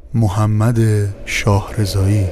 محمد شاهرضایی.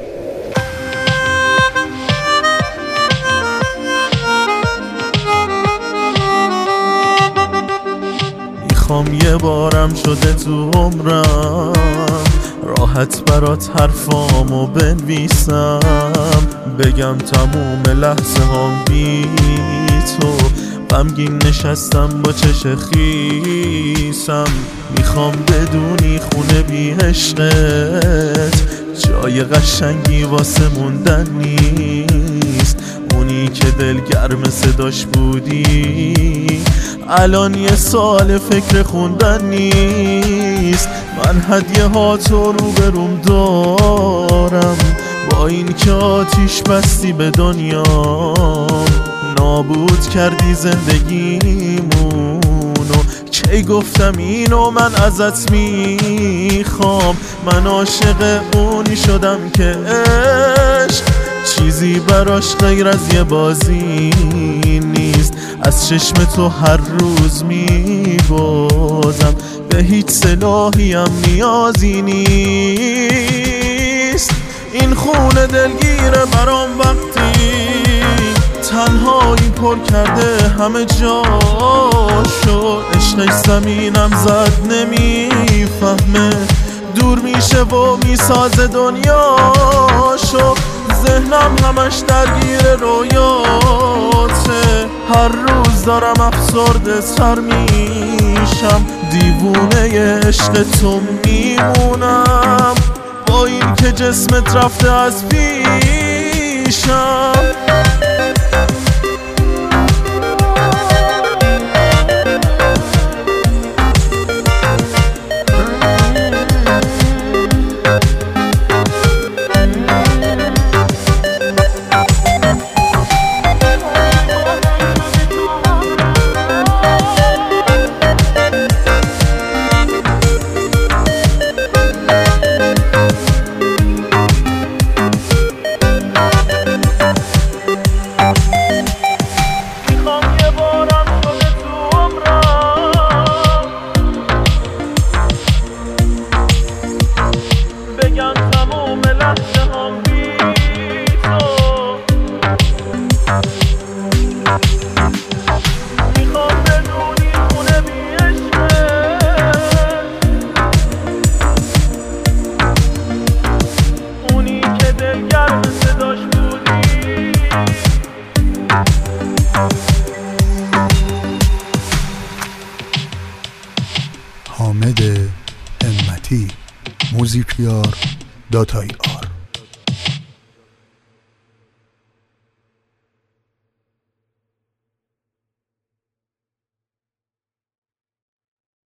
میخوام یه بارم شده تو عمرم راحت برات حرفامو بنویسم، بگم تموم لحظه هم بی تو غمگین نشستم با چش خیسم. میخوام بدونی خونه بی عشقت جای قشنگی واسه موندن نیست. اونی که دلگرم صداش بودی الان یه سال فکر خوندن نیست. من هدیه ها تو رو بروم دارم، با این که آتیش بستی به دنیام، نابود کردی زندگیمونو. کی گفتم اینو من ازت میخوام؟ من عاشق اونی شدم که عشق چیزی براش غیر از یه بازی نیست. از چشم تو هر روز میبازم، به هیچ سلاحی هم نیازی نیست. این خونه دلگیره برام وقتی تنهایی پر کرده همه جاشو. عشقش زمینم زد نمیفهمه، دور میشه و میسازه دنیاشو. ذهنم همش درگیر رویاته، هر روز دارم افسرده سر میشم، دیوونه عشق تو میمونم، با این که جسمت رفته از پیشم. حامد همتی موزیپیار داتای آر.